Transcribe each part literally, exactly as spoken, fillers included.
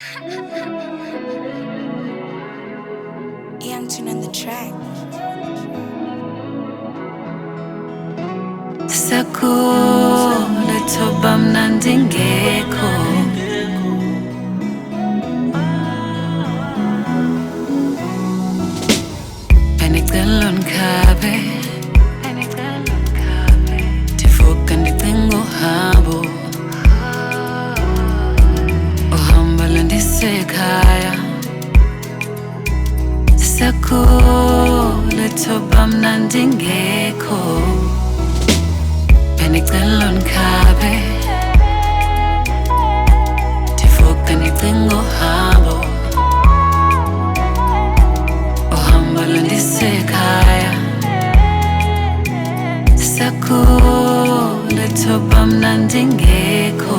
Young Tune on the track. Sakhula thoba mnandi ngekho Benicela unkhabe Ndivuka ndicinga uhambo Uhamba landisekhaya Sakhula thoba mnandi ngekho Benicela unkhabe Ndivuka ndicinga uhambo Uhamba landisekhaya Sakhula thoba mnandi ngekho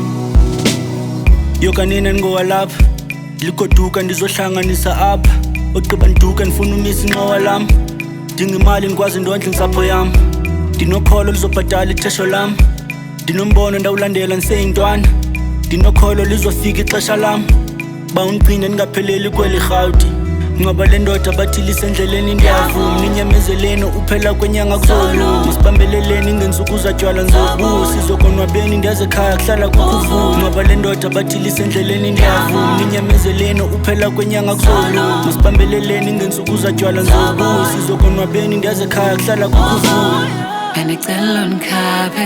Yokanina ngowalapha likoduka ndizohlanganisa apha ogqiba nduka ndifuna umisa inqowa lam ndinga imali ndikwazi ndondle intsapho yam ndinokholo lizobhatala ithesho lam ndinombono ndawulandela ndiseyintwana ndinokholo lizofika ixesha lam ba undicine ndingapheleli kweli rhawuti ngoba le ndoda bathilisa endleleni ndiyavuma ninyamezeleni uphela kwenyanga kuzolu masibambeleleni ngeentsuku zatywala nzobu sizokonwabeni ndiyaze khaya kuhlala kukuvu ngoba le ndoda bathilisa endleleni ndiyavuma ninyamezeleni uphela kwenyanga kuzolu masibambeleleni ngeentsuku zatywala nzobu sizokonwabeni ndiyaze khaya kuhlala kukuvu Benicela unkhabe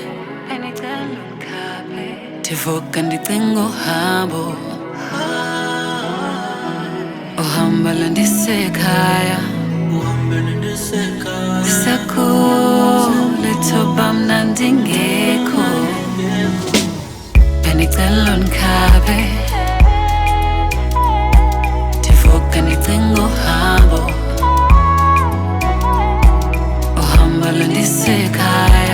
Ndivuka ndicinga uhambo Uhamba landisekhaya Sakhula thoba mnandi ngekho Benicela unkhabe Ndivuka ndicinga uhambo Uhamba landisekhaya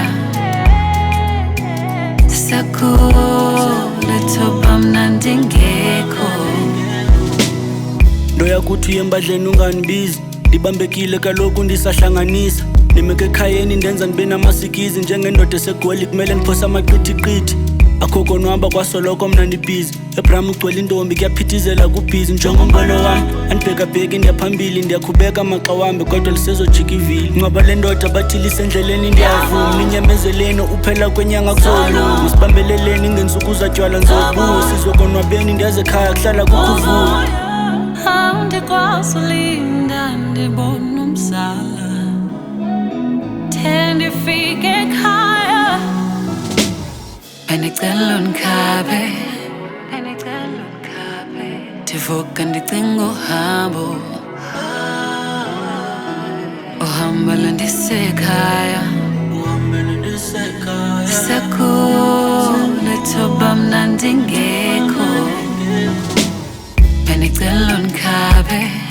Sakhula thoba mnandi ngekho ndoyakuthi uye embadleni ungandibizi ndibambekile kaloku ndisahlanganisa nimeke ekhayeni ndenza ndibe namasikizi njengendoda esegoli kumele ndiphosa amaqithiqithi akho konwaba kwasoloko mna ndibhizi ebram ugcwele intombi kuyaphithizela kubhizi njengombolo wam andibhekabheki ndiyaphambili ndiyakhubeka maxa wambe kodwa lisezojika ivili ngoba le ndoda bathilisa endleleni ndiyavuma ninyamezeleni uphela kwenyanga kuzolu masibambeleleni ngeentsuku zatywala nzobu sizokonwabeni ndiyaze khaya kuhlala kukuvu Ndikwazi ulinda ndibona umzala The ndifike ekhaya Benicela unkhabe Ndivuka ndicinga uhambo Uhamba landisekhaya Sakhula thoba mnandi ngekho Benicela unkhabe